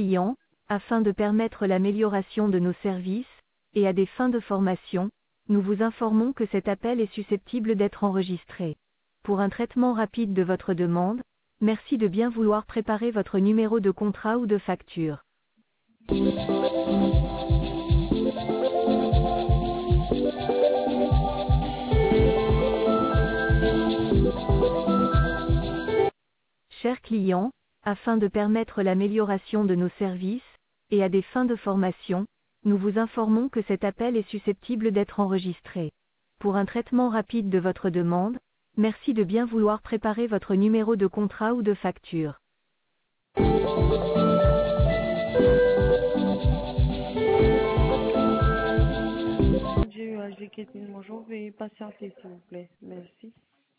client, afin de permettre l'amélioration de nos services, et à des fins de formation, nous vous informons que cet appel est susceptible d'être enregistré. Pour un traitement rapide de votre demande, merci de bien vouloir préparer votre numéro de contrat ou de facture. Chers clients, afin de permettre l'amélioration de nos services, et à des fins de formation, nous vous informons que cet appel est susceptible d'être enregistré. Pour un traitement rapide de votre demande, merci de bien vouloir préparer votre numéro de contrat ou de facture. J'ai Kétine, bonjour, veuillez patienter s'il vous plaît, merci.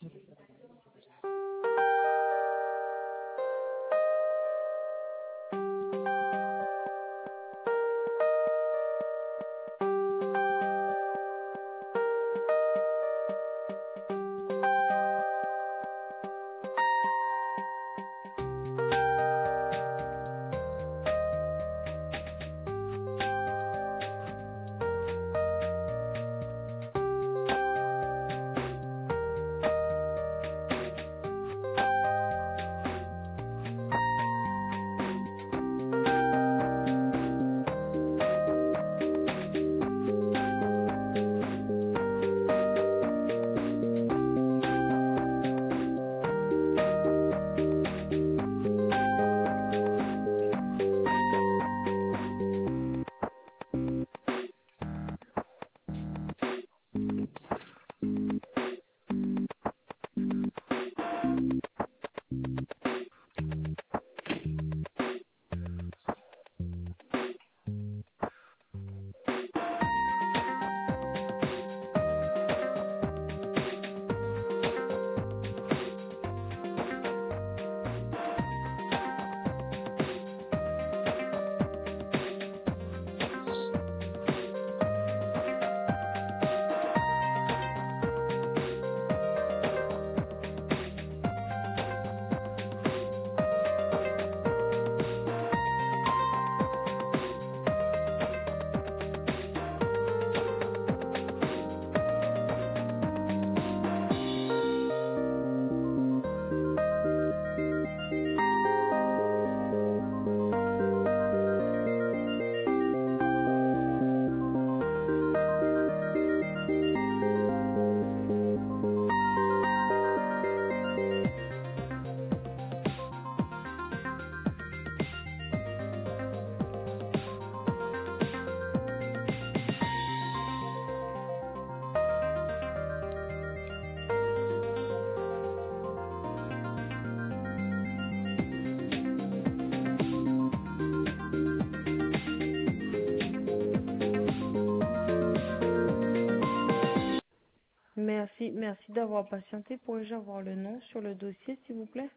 Merci d'avoir patienté. Pourrais-je avoir le nom sur le dossier, s'il vous plaît?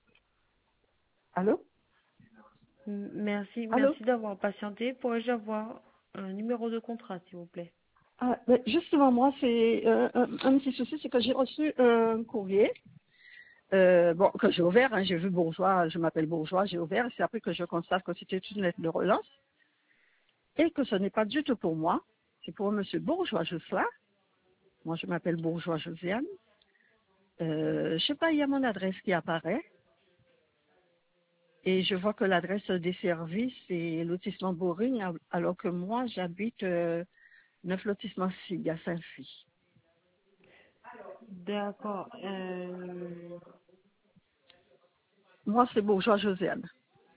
Allô? Merci Allô? d'avoir patienté. Pourrais-je avoir un numéro de contrat, s'il vous plaît? Justement, moi, c'est un petit souci, c'est que j'ai reçu un courrier, que j'ai ouvert, hein, j'ai vu Bourgeois, je m'appelle Bourgeois, j'ai ouvert, c'est après que je constate que c'était une lettre de relance, et que ce n'est pas du tout pour moi, c'est pour monsieur Bourgeois Jocelyn. Moi, je m'appelle Bourgeois Josiane. Je sais pas, il y a mon adresse qui apparaît, et je vois que l'adresse des services, c'est lotissement Bourrigne, alors que moi, j'habite 9 lotissement Sig à Saint-Fuy. D'accord. Moi, c'est Bourgeois Josiane.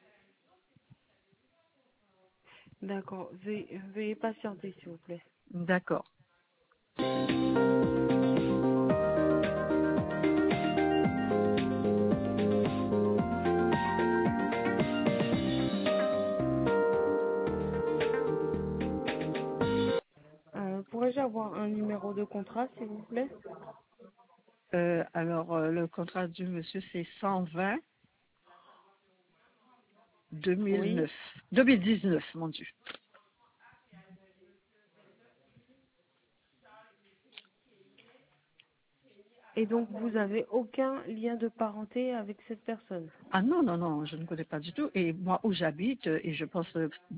D'accord. Veuillez patienter, s'il vous plaît. D'accord. Pourrais-je avoir un numéro de contrat, s'il vous plaît? Le contrat du monsieur, c'est 120 Oui. 2009. 2019, mon Dieu. Et donc, vous avez aucun lien de parenté avec cette personne? Ah non, non, non, je ne connais pas du tout. Et moi, où j'habite, et je pense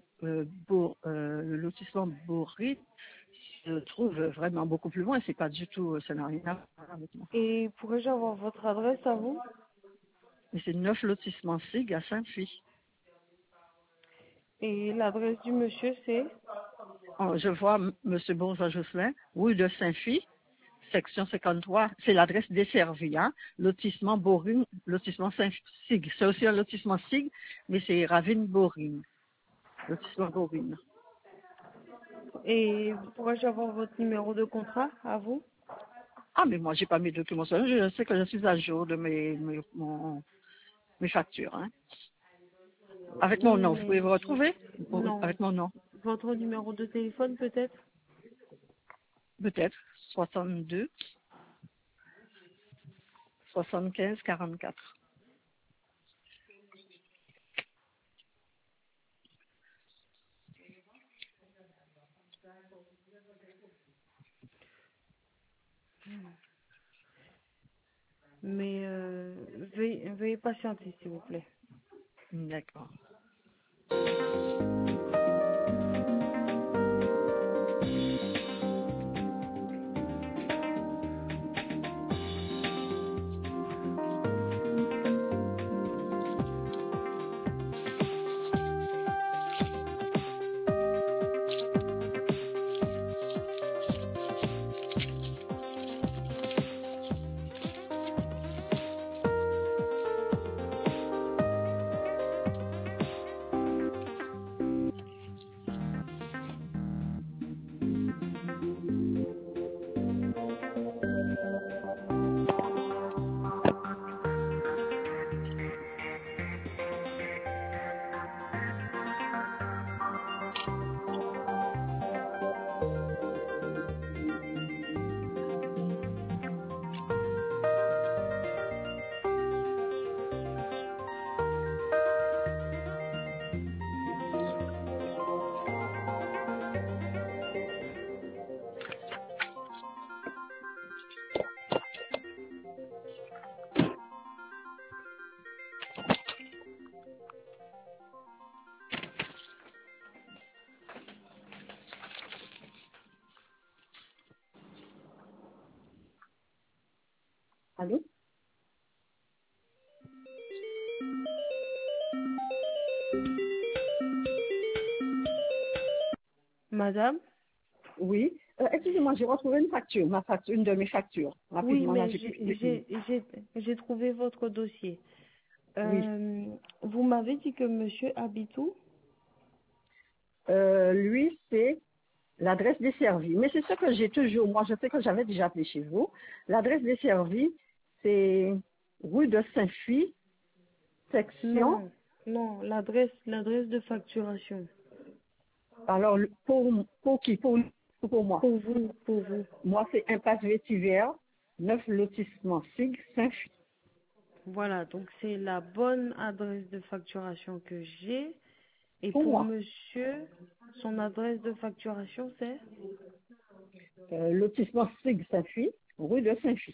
le lotissement Bourrit se trouve vraiment beaucoup plus loin. C'est pas du tout, ça n'a rien à voir avec moi. Et pourrais-je avoir votre adresse à vous? Mais c'est 9 lotissements SIG à Saint-Fuy. Et l'adresse du monsieur, c'est? Oh, je vois Monsieur Bourgeois-Jocelyn, rue de Saint-Fuy, section 53. C'est l'adresse desservie, hein. Lotissement Bourine, lotissement Saint-Sig. C'est aussi un lotissement SIG, mais c'est Ravine-Bourine. Lotissement Bourine. Et pourrais-je avoir votre numéro de contrat à vous? Ah, mais moi, j'ai pas mes documents. Je sais que je suis à jour de mes factures, hein. Avec mon Oui, nom, vous pouvez mais vous retrouver? non. Avec mon nom, Votre numéro de téléphone peut-être? peut-être. 62 75 44. Mais veuillez patienter, s'il vous plaît. D'accord. Allô? Madame? Oui. Excusez-moi, j'ai retrouvé une facture, une de mes factures. Oui, Rapidement, là, mais j'ai pu trouver une. j'ai trouvé votre dossier. Oui. Vous m'avez dit que monsieur habite où? Lui, c'est l'adresse desservie. Mais c'est ce que j'ai toujours. Moi, je sais que j'avais déjà appelé chez vous. L'adresse desservie, c'est rue de Saint-Fuy, section. Non, non, l'adresse de facturation. Alors, pour qui? Pour moi. Pour vous, pour vous. Moi, c'est impasse Vétiver, 9 lotissement SIG, Saint-Fuy. Voilà, donc c'est la bonne adresse de facturation que j'ai. Et Pour pour moi. monsieur, son adresse de facturation, Lotissement SIG, Saint-Fuy, rue de Saint-Fuy.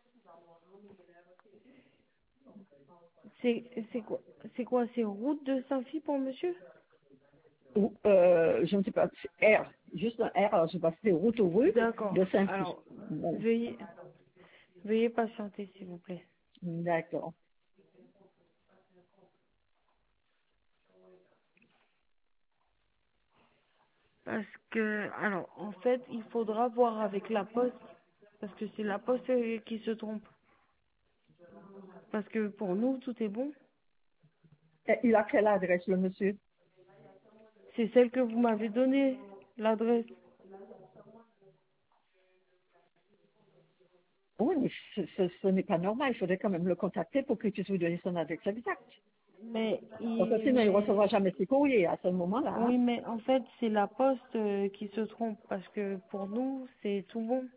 c'est quoi? C'est quoi? C'est route de Saint-Phy pour monsieur? Ou, je ne sais pas, c'est R, juste un R, alors je sais pas si c'est route ou rue D'accord. de Saint-Fuy. Alors, Voilà. veuillez, veuillez patienter, s'il vous plaît. D'accord. Parce que, alors, en fait, il faudra voir avec la poste, parce que c'est la poste qui se trompe. Parce que pour nous, tout est bon. Et il a quelle adresse, le monsieur? C'est celle que vous m'avez donnée, l'adresse. Oui, mais ce n'est pas normal. Il faudrait quand même le contacter pour qu'il puisse vous donner son adresse exacte. Mais, Parce que sinon, il ne recevra jamais ses courriers à ce moment-là. Hein. oui, mais en fait, c'est la poste qui se trompe, parce que pour nous, c'est tout bon.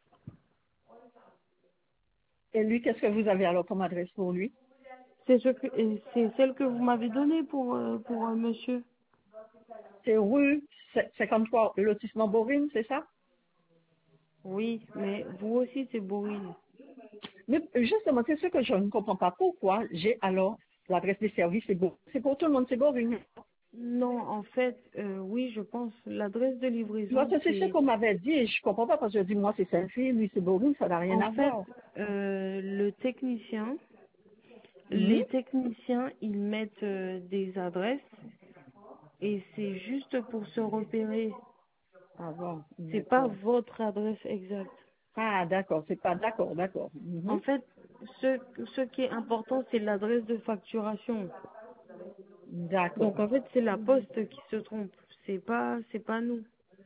Et lui, qu'est-ce que vous avez alors comme adresse pour lui? C'est celle que vous m'avez donnée pour monsieur. C'est rue 53, le lotissement Bourine, c'est ça? Oui, mais vous aussi, c'est Bourine. Mais justement, c'est ce que je ne comprends pas. Pourquoi j'ai alors l'adresse des services, c'est beau. C'est pour tout le monde, c'est boring. Non, en fait, oui, je pense, l'adresse de Moi, livraison, ça, c'est ce c'est, qu'on m'avait dit et je comprends pas parce que je dis, moi, c'est Saint-Fille, lui, c'est boring, ça n'a rien en à fait, voir. le technicien, Mhm. les techniciens, ils mettent des adresses et c'est juste pour se repérer. Ah bon, C'est pas d'accord. votre adresse exacte. Ah, d'accord, c'est pas, d'accord, d'accord. En Mhm. fait, ce qui est important, c'est l'adresse de facturation. D'accord. Donc, en fait, c'est la poste qui se trompe. C'est pas nous.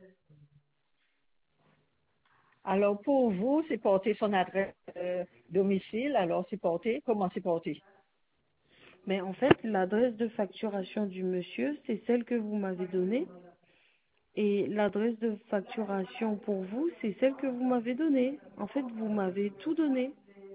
Alors, pour vous, c'est porter son adresse domicile, alors c'est porter, comment c'est porté? Mais en fait, l'adresse de facturation du monsieur, c'est celle que vous m'avez donnée. Et l'adresse de facturation pour vous, c'est celle que vous m'avez donnée. En fait, vous m'avez tout donné.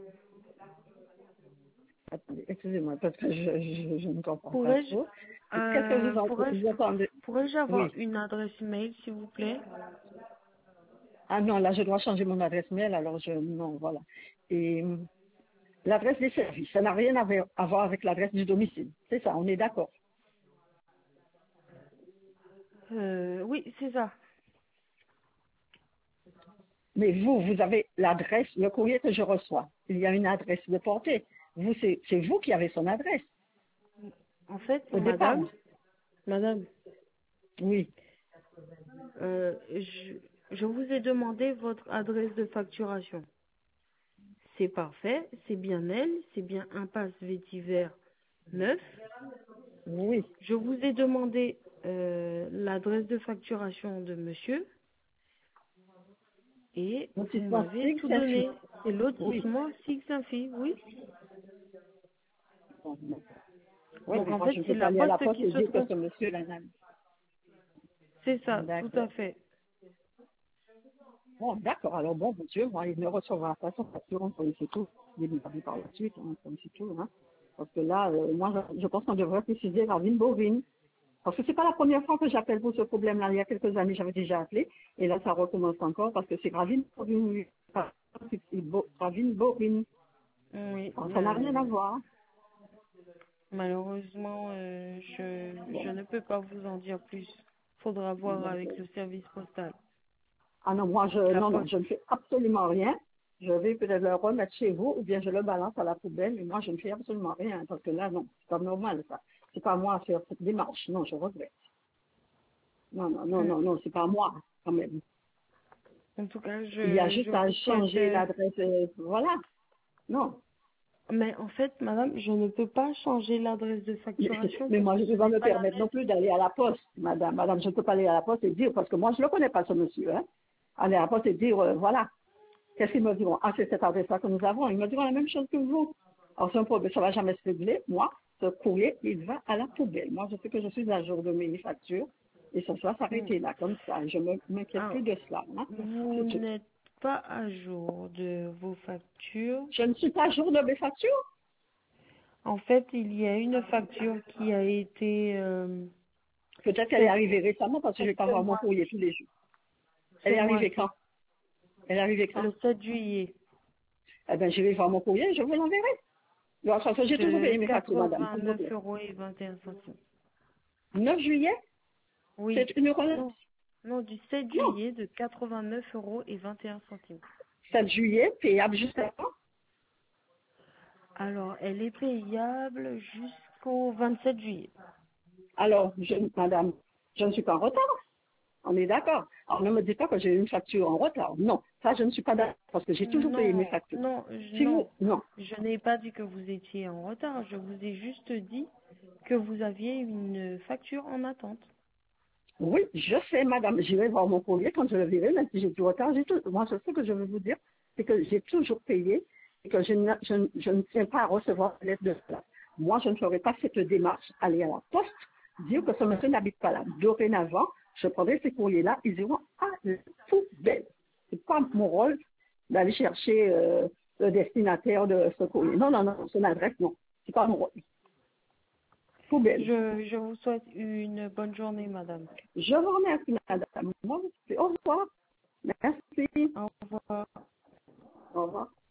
Attendez, excusez-moi, parce que je ne comprends pas Pourrais-je trop. Qu'est-ce que vous attendez? pourrais-je avoir Oui. une adresse mail, s'il vous plaît? Ah non, là, je dois changer mon adresse mail, alors non, voilà. Et l'adresse des services, ça n'a rien à voir avec l'adresse du domicile. C'est ça, on est d'accord. Oui, c'est ça. Mais vous avez l'adresse, le courrier que je reçois. Il y a une adresse de portée. Vous, c'est vous qui avez son adresse En fait, au départ. madame, Oui. euh, je vous ai demandé votre adresse de facturation. C'est parfait, c'est bien elle, c'est bien impasse Vétiver 9. Oui. Je vous ai demandé l'adresse de facturation de monsieur et vous Lotissement m'avez Sig tout Saint-Fils. donné. C'est Oui. lotissement Six Saint-Fille, oui. Bon, d'accord. Oui, Donc mais en moi, fait, je ne c'est peux pas la aller à la poste poste qui et se dire que trompe. ce monsieur l'a n'a- C'est ça, tout à D'accord. fait. Bon, d'accord. Alors, bon, monsieur, moi, il ne recevra pas son facture, on connaissait tout. Il est mis par la suite, on connaissait tout, hein. Parce que là, moi, je pense qu'on devrait préciser Ravine Bovine. Parce que c'est pas la première fois que j'appelle pour ce problème-là. Il y a quelques années, j'avais déjà appelé. Et là, ça recommence encore parce que c'est Ravine Bovine. Oui. Ravine Bovine. Oui, Alors, ça n'a rien à voir. malheureusement, je Bon, ne peux pas vous en dire plus. Faudra voir avec d'accord. le service postal. Ah non, moi, La non, poste. je ne fais absolument rien. Je vais peut-être le remettre chez vous ou bien je le balance à la poubelle, mais moi, je ne fais absolument rien parce que là, non, c'est pas normal, ça. C'est pas moi à faire cette démarche. Non, je regrette. Non, non, non, Hmm. non, non, c'est pas moi, quand même. En tout cas, Il y a je juste à vous souhaite. changer l'adresse, voilà. Non. Mais en fait, madame, je ne peux pas changer l'adresse de facturation Mais parce moi, que je ne ce peux pas n'est me pas permettre non l'adresse. plus d'aller à la poste, madame. Madame, je ne peux pas aller à la poste et dire, parce que moi, je ne le connais pas, ce monsieur, hein. Aller à la poste et dire, voilà. Qu'est-ce qu'ils me diront? Ah, c'est cette adresse-là que nous avons. Ils me diront la même chose que vous. Alors, c'est un problème, ça ne va jamais se régler. Moi, ce courrier, il va à la poubelle. Moi, je sais que je suis à jour de mes factures et ça va Hmm. s'arrêter là, comme ça. Je ne m'inquiète Ah, plus de cela, hein. vous C'est tout. n'êtes pas à jour de vos factures. Je ne suis pas à jour de mes factures. En fait, il y a une facture qui a été Peut-être qu'elle est faite arrivée récemment parce que je vais pas ce voir mon mois-ci. courrier tous les jours. Elle Ce est arrivée mois-ci, quand? Elle est arrivée quand? le 7 juillet, Eh bien, je vais voir mon courrier et je vous l'enverrai. De toute façon, j'ai toujours de payé mes factures, madame, s'il vous 89 plaît. euros et 21 centimes. 9 juillet, Oui, c'est une relance. non, non, du 7 Non. juillet de 89 euros et 21 centimes. 7 juillet, payable juste avant. Alors, elle est payable jusqu'au 27 juillet. Alors, madame, je ne suis pas en retard. On est d'accord. Alors, ne me dites pas que j'ai une facture en retard. Non, ça, je ne suis pas d'accord parce que j'ai toujours payé mes Non, factures. Si vous, non, non. je n'ai pas dit que vous étiez en retard. Je vous ai juste dit que vous aviez une facture en attente. Oui, je sais, madame. J'irai voir mon courrier quand je le verrai, même si j'ai du retard. Moi, ce que je veux vous dire, c'est que j'ai toujours payé et que je ne tiens pas à recevoir une lettre de cela. Moi, je ne ferai pas cette démarche, aller à la poste, dire que ce monsieur n'habite pas là. Dorénavant, je prendrai ces courriers-là, ils iront à la poubelle. C'est pas mon rôle d'aller chercher le destinataire de ce courrier. Non, non, non, son adresse, non. C'est pas mon rôle. Poubelle. Je vous souhaite une bonne journée, madame. Je vous remercie, madame. Moi, au revoir. Merci. Au revoir. Au revoir.